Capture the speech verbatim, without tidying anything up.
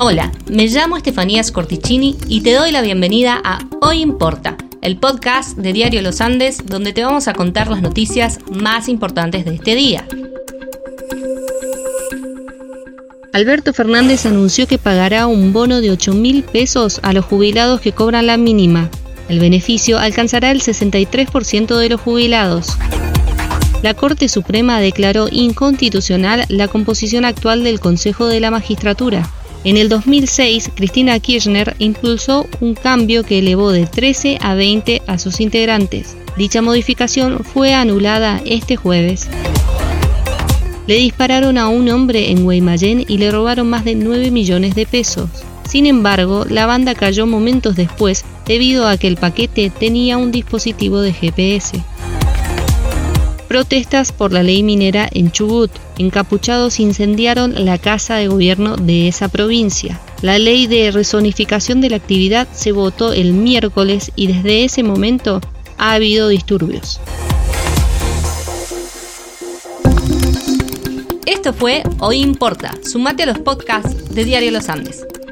Hola, me llamo Estefanía Scorticini y te doy la bienvenida a Hoy Importa, el podcast de Diario Los Andes, donde te vamos a contar las noticias más importantes de este día. Alberto Fernández anunció que pagará un bono de ocho mil pesos a los jubilados que cobran la mínima. El beneficio alcanzará el sesenta y tres por ciento de los jubilados. La Corte Suprema declaró inconstitucional la composición actual del Consejo de la Magistratura. En el dos mil seis, Cristina Kirchner impulsó un cambio que elevó de trece a veinte a sus integrantes. Dicha modificación fue anulada este jueves. Le dispararon a un hombre en Guaymallén y le robaron más de nueve millones de pesos. Sin embargo, la banda cayó momentos después debido a que el paquete tenía un dispositivo de G P S. Protestas por la ley minera en Chubut. Encapuchados incendiaron la casa de gobierno de esa provincia. La ley de rezonificación de la actividad se votó el miércoles y desde ese momento ha habido disturbios. Esto fue Hoy Importa. Sumate a los podcasts de Diario Los Andes.